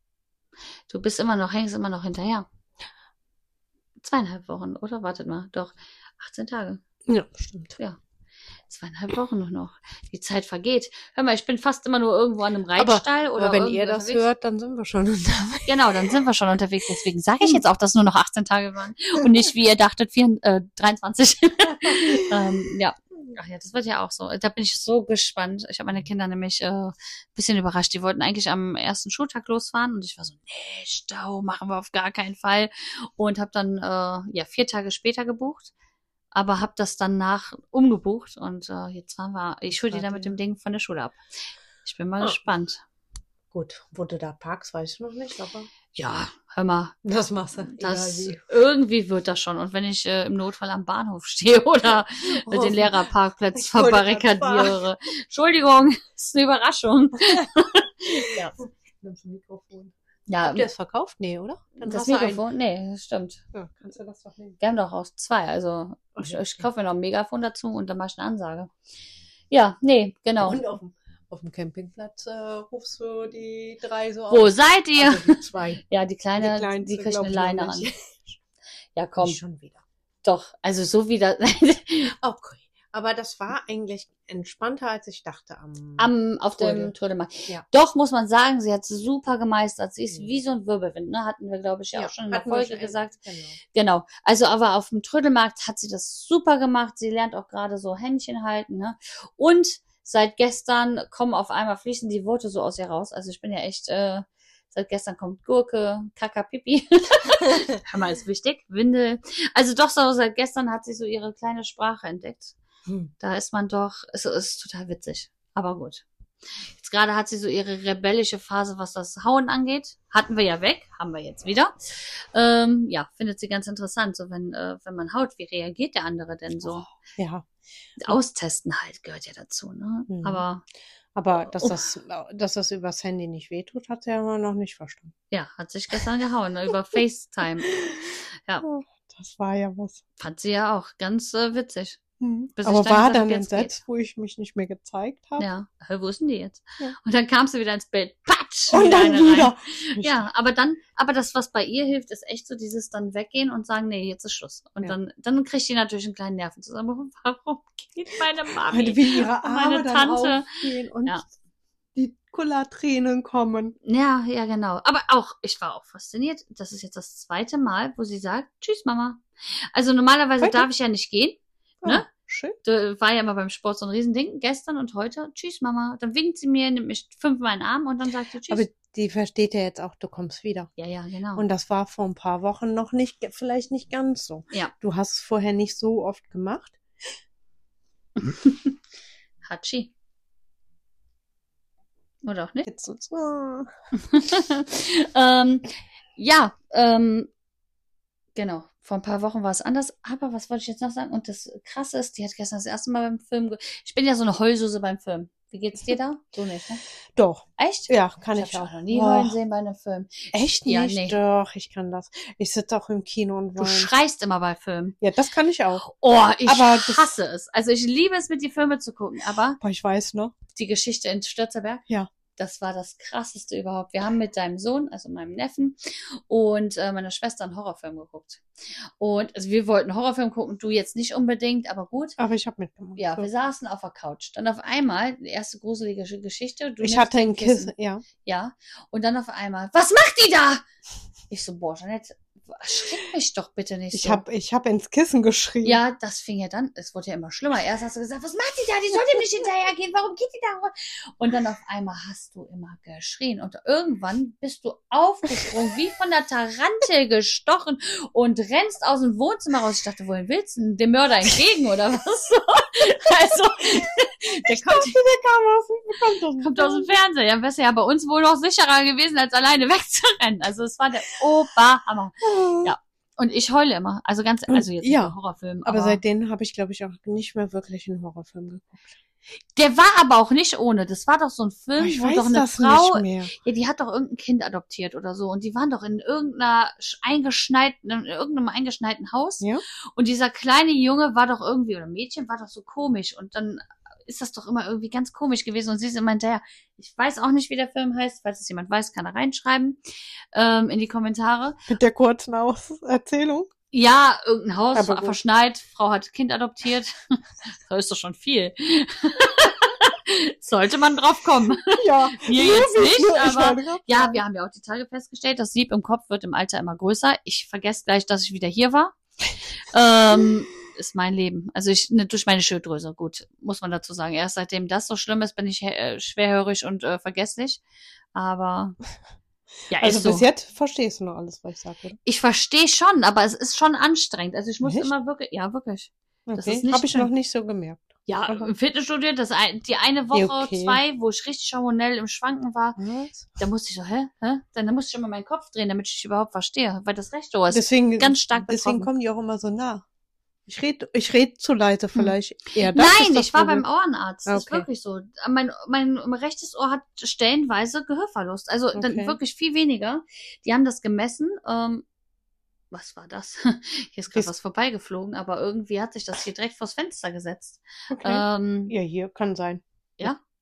Du bist immer noch, hängst immer noch hinterher. Zweieinhalb Wochen, oder? Wartet mal. Doch, achtzehn Tage. Ja, stimmt. Ja. Zweieinhalb Wochen nur noch. Die Zeit vergeht. Hör mal, ich bin fast immer nur irgendwo an einem Aber, Reitstall oder aber wenn irgendwo ihr das unterwegs. hört, dann sind wir schon unterwegs. Genau, dann sind wir schon unterwegs. Deswegen sage ich jetzt auch, dass nur noch achtzehn Tage waren. Und nicht, wie ihr dachtet, vier, äh, dreiundzwanzig. ähm, ja. Ach ja, das wird ja auch so. Da bin ich so gespannt. Ich habe meine Kinder nämlich äh, ein bisschen überrascht. Die wollten eigentlich am ersten Schultag losfahren und ich war so, nee, Stau machen wir auf gar keinen Fall. Und habe dann äh, ja vier Tage später gebucht, aber habe das dann nach umgebucht und äh, jetzt fahren wir. Ich hole die dann mit dem Ding von der Schule ab. Ich bin mal Ah. gespannt. Gut, wo du da parkst, weiß ich noch nicht, aber Ja, hör mal. das machst du. Das, Egal irgendwie wird das schon. Und wenn ich äh, im Notfall am Bahnhof stehe oder wie. äh, den Lehrerparkplatz Ich wollte grad verbarrikadiere. Entschuldigung, ist eine Überraschung. Ja. Nimmst du Mikrofon. Ja, Habt ihr es verkauft? Nee, oder? Dann das hast du ein- Mikrofon? Nee, das stimmt. Ja, kannst du das doch nehmen. Wir haben doch auch zwei. Also ich, ich kaufe mir noch ein Megafon dazu und dann mache ich eine Ansage. Ja, nee, genau. Und auf dem, auf dem Campingplatz äh, rufst du die drei so Wo auf. seid ihr? Also die zwei. Ja, die Kleine, Die die, Kleinste, kriegt glaub eine ich, noch Leine an. nicht. Ja, komm, Nicht schon wieder. doch. Also so wie das Okay. Aber das war eigentlich entspannter, als ich dachte am, am, auf Freude. dem Trödelmarkt. Ja. Doch, muss man sagen, sie hat es super gemeistert. Sie ist wie so ein Wirbelwind, ne? Hatten wir, glaube ich, ja, Ja, auch schon in der hatten wir Folge schon- gesagt. Genau. Genau. Also, aber auf dem Trödelmarkt hat sie das super gemacht. Sie lernt auch gerade so Händchen halten, ne? Und seit gestern kommen auf einmal fließen die Worte so aus ihr raus. Also ich bin ja echt, äh, seit gestern kommt Gurke, Kaka, Pipi. Hammer ist wichtig. Windel. Also doch so, seit gestern hat sie so ihre kleine Sprache entdeckt. Hm. Da ist man doch, es ist total witzig. Aber gut. Jetzt gerade hat sie so ihre rebellische Phase, was das Hauen angeht. Hatten wir ja weg, haben wir jetzt wieder. Ähm, ja, findet sie ganz interessant. So, wenn, äh, wenn man haut, wie reagiert der andere denn so? Ja. Austesten halt gehört ja dazu, ne? Mhm. Aber Aber dass Oh. das, dass das übers Handy nicht wehtut, hat sie ja immer noch nicht verstanden. ja, hat sich gestern gehauen, ne? Über FaceTime. Ja, Oh, das war ja was. fand sie ja auch ganz äh, witzig. Hm. Bis ich Aber dann war gesagt dann hab, jetzt entsetzt, wo ich mich nicht mehr gezeigt habe. Ja, hä, wo ist denn die jetzt? Ja. Und dann kam sie wieder ins Bild. Patsch! Und dann eine rein. wieder. Ja, aber dann, aber das, was bei ihr hilft, ist echt so dieses dann weggehen und sagen, nee, jetzt ist Schluss. Und Ja. dann, dann kriegt die natürlich einen kleinen Nervenzusammenbruch. Warum geht meine Mami? Weil wie ihre Und meine Arme dann Tante. aufgehen und Ja. die Kullertränen kommen. Ja, ja, genau. Aber auch, ich war auch fasziniert. Das ist jetzt das zweite Mal, wo sie sagt, tschüss, Mama. Also normalerweise Heute? darf ich ja nicht gehen. Ja, Ne? schön. Da war ja immer beim Sport so ein Riesending. Gestern und heute, tschüss, Mama. Dann winkt sie mir, nimmt mich fünfmal in den Arm und dann sagt sie tschüss. Aber die versteht ja jetzt auch, du kommst wieder. ja, ja, genau. Und das war vor ein paar Wochen noch nicht, vielleicht nicht ganz so. Ja. Du hast es vorher nicht so oft gemacht. Hatschi. Oder auch nicht? Jetzt so, so. ähm, ja, ähm, genau. Vor ein paar Wochen war es anders. Aber was wollte ich jetzt noch sagen? Und das Krasse ist, die hat gestern das erste Mal beim Film. Ge ich bin ja so eine Heulsuse beim Film. Wie geht's dir da? Du nicht, ne? Doch. Echt? Ja, kann ich ich, habe auch. noch nie Boah. heulen sehen bei einem Film. Echt Ja, nicht? nee. Doch, ich kann das. Ich sitze auch im Kino und Du weine. schreist immer bei Filmen. Ja, das kann ich auch. Oh, ich Aber das- hasse es. Also ich liebe es, mit die Filme zu gucken. Aber Aber ich weiß noch. die Geschichte in Stürzerberg. Ja. Das war das Krasseste überhaupt. Wir haben mit deinem Sohn, also meinem Neffen und äh, meiner Schwester einen Horrorfilm geguckt. Und also wir wollten einen Horrorfilm gucken, du jetzt nicht unbedingt, aber gut. Aber ich habe mitgemacht. Ja, so. wir saßen auf der Couch. Dann auf einmal, die erste gruselige Geschichte. Du Ich nimmst hatte den ein Kissen, ja. Ja. Und dann auf einmal, was macht die da? Ich so, boah, Jeanette, erschreck mich doch bitte nicht Ich so. habe ich hab ins Kissen geschrien. Ja, das fing ja dann, es wurde ja immer schlimmer. Erst hast du gesagt, was macht die da? Die soll dem nicht hinterhergehen. Warum geht die da? Und dann auf einmal hast du immer geschrien. Und irgendwann bist du aufgesprungen, wie von der Tarantel gestochen und rennst aus dem Wohnzimmer raus. Ich dachte, wohin willst du? Dem Mörder entgegen oder was? Also, der kommt, Der kam aus, dem- kommt aus, dem kommt aus dem Fernseher. Ja, wär's ja bei uns wohl noch sicherer gewesen, als alleine wegzurennen. Also es war der Oberhammer. Ja. Und ich heule immer. Also ganz, also jetzt Ja. nicht bei Horrorfilmen. Aber Aber, seitdem habe ich, glaube ich, auch nicht mehr wirklich einen Horrorfilm geguckt. der war aber auch nicht ohne. Das war doch so ein Film, Aber ich wo weiß doch eine das Frau, nicht mehr. ja, die hat doch irgendein Kind adoptiert oder so. Und die waren doch in irgendeiner sch- eingeschneiten, in irgendeinem eingeschneiten Haus. Ja. Und dieser kleine Junge war doch irgendwie, oder Mädchen war doch so komisch. Und dann ist das doch immer irgendwie ganz komisch gewesen. Und sie ist immer hinterher. Ich weiß auch nicht, wie der Film heißt. Falls es jemand weiß, kann er reinschreiben ähm, in die Kommentare. Mit der kurzen Aus Erzählung. Ja, irgendein Haus, Aber war gut. verschneit, Frau hat Kind adoptiert. Das ist doch schon viel. Sollte man drauf kommen. Ja. Wir jetzt nicht, Ich aber wollte grad ja, sagen. wir haben ja auch die Tage festgestellt, das Sieb im Kopf wird im Alter immer größer. Ich vergesse gleich, dass ich wieder hier war. ähm, ist mein Leben. Also ich ne, durch meine Schilddrüse, gut, muss man dazu sagen. Erst seitdem das so schlimm ist, bin ich äh, schwerhörig und äh, vergesslich. Aber ja, Also ist so. bis jetzt verstehst du noch alles, was ich sage, oder? Ich verstehe schon, aber es ist schon anstrengend. Also ich muss Echt? immer wirklich, ja wirklich. Das Okay. ist nicht Habe ich schön. noch nicht so gemerkt. Ja, Aber- im Fitnessstudio, das ein, die eine Woche, Ja, okay. zwei, wo ich richtig hormonell im Schwanken war, Was? da musste ich so, hä, hä? Dann da musste ich immer meinen Kopf drehen, damit ich überhaupt verstehe, weil das rechte Ohr ist Deswegen, ganz stark deswegen betroffen. kommen die auch immer so nah. Ich red, ich red zu leise vielleicht eher. Das Nein, ist das ich war Problem. beim Ohrenarzt. Das ist Okay. wirklich so. Mein, mein rechtes Ohr hat stellenweise Gehörverlust. Also dann Okay. wirklich viel weniger. Die haben das gemessen. Ähm, was war das? Hier ist gerade Ist- was vorbeigeflogen, aber irgendwie hat sich das hier direkt vors Fenster gesetzt. Okay. Ähm, Ja, hier kann sein. Ja?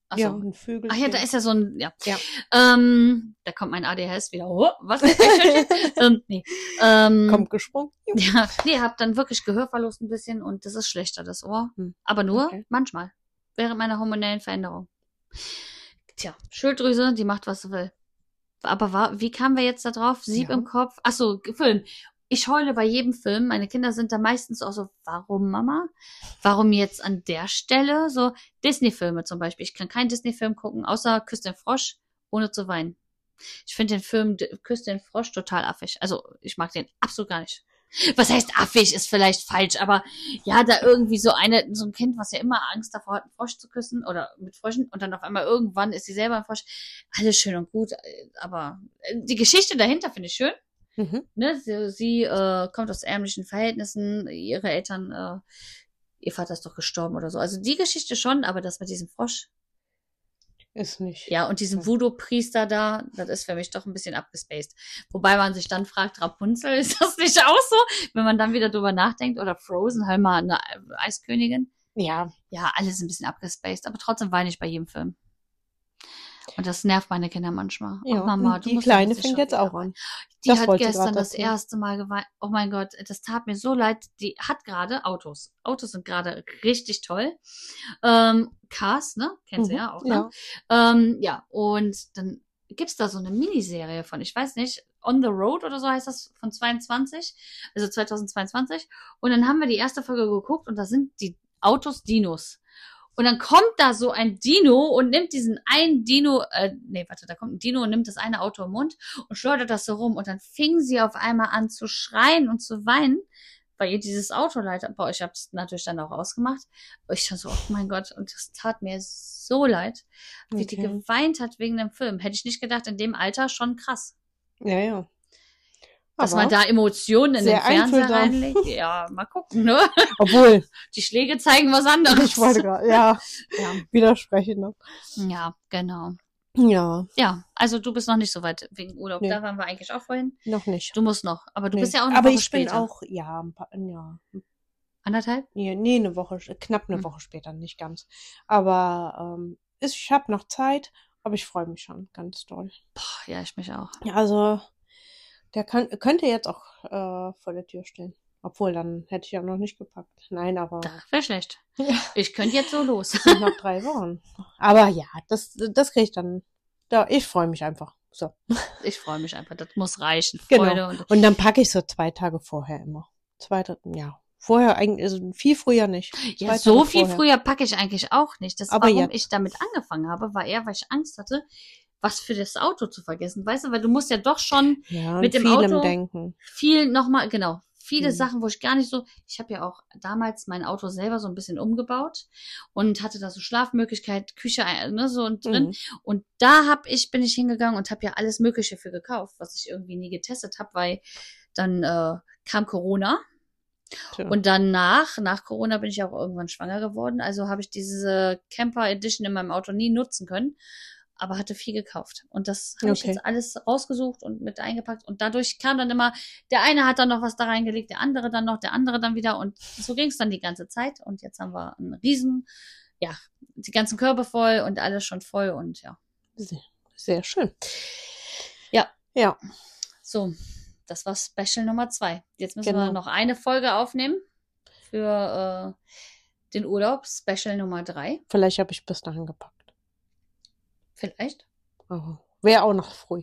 Ach Ja, so. ein Vögel. Ach ja, da ist ja so ein, ja. Ja. Ähm, da kommt mein A D H S wieder. Oh, was? ähm, nee. Ähm, Kommt gesprungen. ja, nee, hab dann wirklich Gehörverlust ein bisschen und das ist schlechter, das Ohr. Hm. Aber nur Okay. manchmal. Während meiner hormonellen Veränderung. Tja, Schilddrüse, die macht, was sie will. Aber war, wie kamen wir jetzt da drauf? Sieb Ja. im Kopf. Ach so, Film. Ich heule bei jedem Film. Meine Kinder sind da meistens auch so, warum Mama? Warum jetzt an der Stelle? So Disney-Filme zum Beispiel. Ich kann keinen Disney-Film gucken, außer Küss den Frosch, ohne zu weinen. Ich finde den Film D- Küss den Frosch total affig. Also ich mag den absolut gar nicht. Was heißt affig, ist vielleicht falsch, aber ja, da irgendwie so eine, so ein Kind, was ja immer Angst davor hat, einen Frosch zu küssen oder mit Fröschen und dann auf einmal irgendwann ist sie selber ein Frosch. Alles schön und gut, aber die Geschichte dahinter finde ich schön. Mhm. Ne, sie sie äh, kommt aus ärmlichen Verhältnissen, ihre Eltern, äh, ihr Vater ist doch gestorben oder so. Also die Geschichte schon, aber das mit diesem Frosch, Ist nicht. ja, und diesem Ja. Voodoo-Priester da, das ist für mich doch ein bisschen abgespaced. Wobei man sich dann fragt, Rapunzel, ist das nicht auch so? Wenn man dann wieder drüber nachdenkt, oder Frozen, halt mal eine Eiskönigin. Ja. Ja, alles ein bisschen abgespaced, aber trotzdem weine ich bei jedem Film. Und das nervt meine Kinder manchmal. Ja, Oh, Mama, und du die musst Kleine jetzt nicht fängt schon jetzt wieder auch weinen. an. Die Das hat wollte ich gestern grad das erzählen. erste Mal geweint. Oh mein Gott, das tat mir so leid. Die hat gerade Autos. Autos sind gerade richtig toll. Ähm, Cars, ne? Kennst du Mhm, ja auch, ne? ja. Ähm, ja, und dann gibt's da so eine Miniserie von, ich weiß nicht, On the Road oder so heißt das, von zweiundzwanzig, also zweitausendzweiundzwanzig. Und dann haben wir die erste Folge geguckt und da sind die Autos Dinos. Und dann kommt da so ein Dino und nimmt diesen einen Dino, äh, nee, warte, da kommt ein Dino und nimmt das eine Auto im Mund und schleudert das so rum. Und dann fing sie auf einmal an zu schreien und zu weinen, weil ihr dieses Auto leid. Boah, ich hab's natürlich dann auch ausgemacht. Und ich dann so, oh mein Gott, und das tat mir so leid, wie die Okay. geweint hat wegen dem Film. Hätte ich nicht gedacht, in dem Alter schon krass. Ja, ja. Dass Aber man da Emotionen in sehr den Fernseher einfühlsam. reinlegt. Ja, mal gucken, ne? Obwohl, Die Schläge zeigen was anderes. ich wollte gerade, ja, Ja. widersprechen. Ne? Ja, genau. Ja, Ja, also du bist noch nicht so weit wegen Urlaub. Nee. Da waren wir eigentlich auch vorhin. noch nicht. Du musst noch, aber du Nee. bist ja auch eine Aber Woche ich bin später. auch, ja, ein paar, ja, Anderthalb? nee, nee, eine Woche, knapp eine Hm. Woche später, nicht ganz. Aber ähm, ist, ich habe noch Zeit, aber ich freue mich schon ganz doll. Boah, ja, ich mich auch. Ja, also, der kann, könnte jetzt auch äh, vor der Tür stehen. Obwohl, dann hätte ich ja noch nicht gepackt. Nein, aber Das wäre schlecht. ja, Ich könnte jetzt so los. es sind noch drei Wochen. Aber ja, das, das kriege ich dann. Da, ich freue mich einfach. So. Ich freue mich einfach. Das muss reichen. Genau. Freude und Und dann packe ich so zwei Tage vorher immer. Zwei, ja. Vorher eigentlich, also viel früher nicht. ja, Zwei so Tage viel vorher. früher packe ich eigentlich auch nicht. Das, Aber warum jetzt. ich damit angefangen habe, war eher, weil ich Angst hatte, was für das Auto zu vergessen. Weißt du, weil du musst ja doch schon Ja, mit und dem viel im Auto Denken. viel nochmal, genau, viele Mhm. Sachen, wo ich gar nicht so, ich habe ja auch damals mein Auto selber so ein bisschen umgebaut und hatte da so Schlafmöglichkeit, Küche, äh, ne, so und drin. Mhm. Und da hab ich, bin ich hingegangen und habe ja alles Mögliche für gekauft, was ich irgendwie nie getestet habe, weil dann äh, kam Corona. Tja. Und danach, nach Corona bin ich auch irgendwann schwanger geworden. Also habe ich diese Camper Edition in meinem Auto nie nutzen können, aber hatte viel gekauft. Und das habe ich Okay. jetzt alles rausgesucht und mit eingepackt. Und dadurch kam dann immer, der eine hat dann noch was da reingelegt, der andere dann noch, der andere dann wieder. Und so ging es dann die ganze Zeit. Und jetzt haben wir einen riesen, ja, die ganzen Körbe voll und alles schon voll. Und ja, Sehr, sehr schön. Ja. Ja. so, das war Special Nummer zwei. Jetzt müssen Genau. wir noch eine Folge aufnehmen für äh, den Urlaub. Special Nummer drei. Vielleicht habe ich bis dahin gepackt. Vielleicht. Oh, wäre auch noch früh.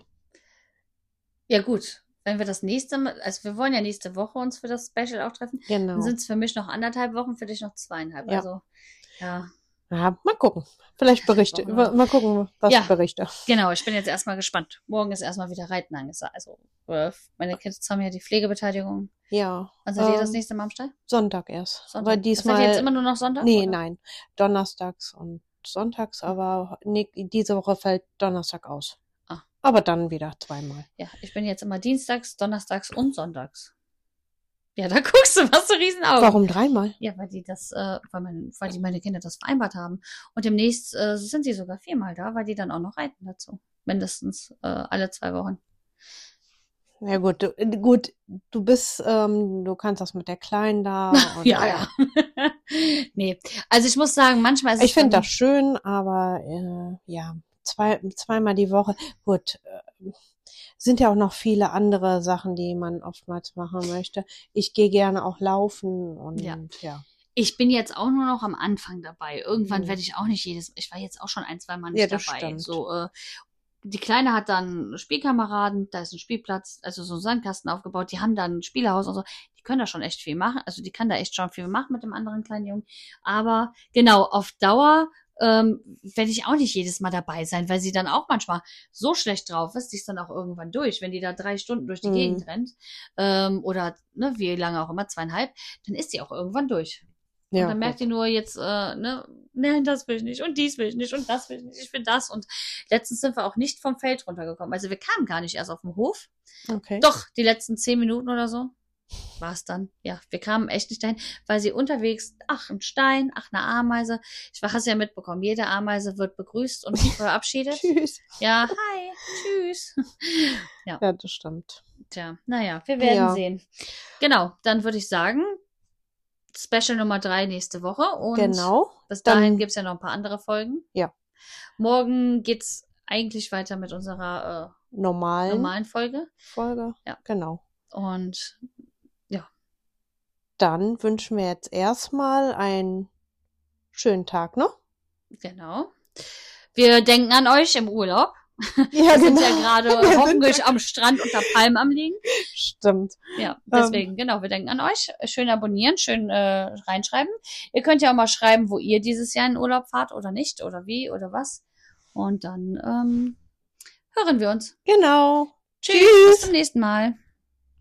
Ja gut, wenn wir das nächste Mal, also wir wollen ja nächste Woche uns für das Special auch treffen, Genau. dann sind es für mich noch anderthalb Wochen, für dich noch zweieinhalb. Ja. Also ja, Ja, mal gucken. Vielleicht berichte. Wochen. Mal mal gucken, was Ja. ich berichte. genau, ich bin jetzt erstmal gespannt. Morgen ist erstmal wieder Reiten angesagt. Also äh, meine Kids haben ja die Pflegebeteiligung. Ja. Also seid ihr das ähm, nächste Mal am Stall? Sonntag erst. Sonntag. Aber Das diesmal. seid ihr jetzt immer nur noch Sonntag? Nee, oder? nein. Donnerstags und sonntags, aber nee, diese Woche fällt Donnerstag aus. Ah. Aber dann wieder zweimal. Ja, ich bin jetzt immer dienstags, donnerstags und sonntags. Ja, da guckst du, was du riesen Augen. Warum dreimal? Ja, weil die das, äh, weil, mein, weil die meine Kinder das vereinbart haben. Und demnächst äh, sind sie sogar viermal da, weil die dann auch noch reiten dazu. Mindestens äh, alle zwei Wochen. Ja gut, du, gut, du bist, ähm, du kannst das mit der Kleinen da. Und, Ja, ja. Nee, also ich muss sagen, manchmal ist es Ich finde dann- das schön, aber äh, ja, zwei, zweimal die Woche, gut, äh, sind ja auch noch viele andere Sachen, die man oftmals machen möchte. Ich gehe gerne auch laufen und Ja. ja. Ich bin jetzt auch nur noch am Anfang dabei. Irgendwann Mhm. werde ich auch nicht jedes, ich war jetzt auch schon ein, zwei Mal Ja, nicht das dabei. stimmt. So, äh, die Kleine hat dann Spielkameraden, da ist ein Spielplatz, also so ein Sandkasten aufgebaut, die haben dann ein Spielhaus und so. Die können da schon echt viel machen, also die kann da echt schon viel machen mit dem anderen kleinen Jungen. Aber genau, auf Dauer ähm, werde ich auch nicht jedes Mal dabei sein, weil sie dann auch manchmal so schlecht drauf ist, die ist dann auch irgendwann durch. Wenn die da drei Stunden durch die Mhm. Gegend rennt, ähm, oder ne, wie lange auch immer, zweieinhalb, dann ist die auch irgendwann durch. Und Ja, dann merkt gut. ihr nur jetzt, äh, ne, nein, das will ich nicht und dies will ich nicht und das will ich nicht, ich will das. Und letztens sind wir auch nicht vom Feld runtergekommen. Also wir kamen gar nicht erst auf den Hof. Okay. Doch, die letzten zehn Minuten oder so war es dann. Ja, wir kamen echt nicht dahin, weil sie unterwegs, ach, ein Stein, ach, eine Ameise. Ich war, hast ja mitbekommen, jede Ameise wird begrüßt und verabschiedet. Tschüss. Ja, hi, tschüss. Ja, das stimmt. Tja, naja, wir werden Ja. sehen. Genau, dann würde ich sagen, Special Nummer drei nächste Woche. Und Genau. bis Dann- dahin gibt's ja noch ein paar andere Folgen. Ja. Morgen geht's eigentlich weiter mit unserer äh, Normalen normalen Folge. Folge. Ja. Genau. Und Dann wünschen wir jetzt erstmal einen schönen Tag, ne? genau. Wir denken an euch im Urlaub. Ja, Wir sind ja gerade Wir sind hoffentlich ja- am Strand unter Palmen am liegen. Stimmt. Ja, deswegen, genau, wir denken an euch. Schön abonnieren, schön äh, reinschreiben. Ihr könnt ja auch mal schreiben, wo ihr dieses Jahr in Urlaub fahrt oder nicht oder wie oder was. Und dann ähm, hören wir uns. Genau. Tschüss, bis zum nächsten Mal.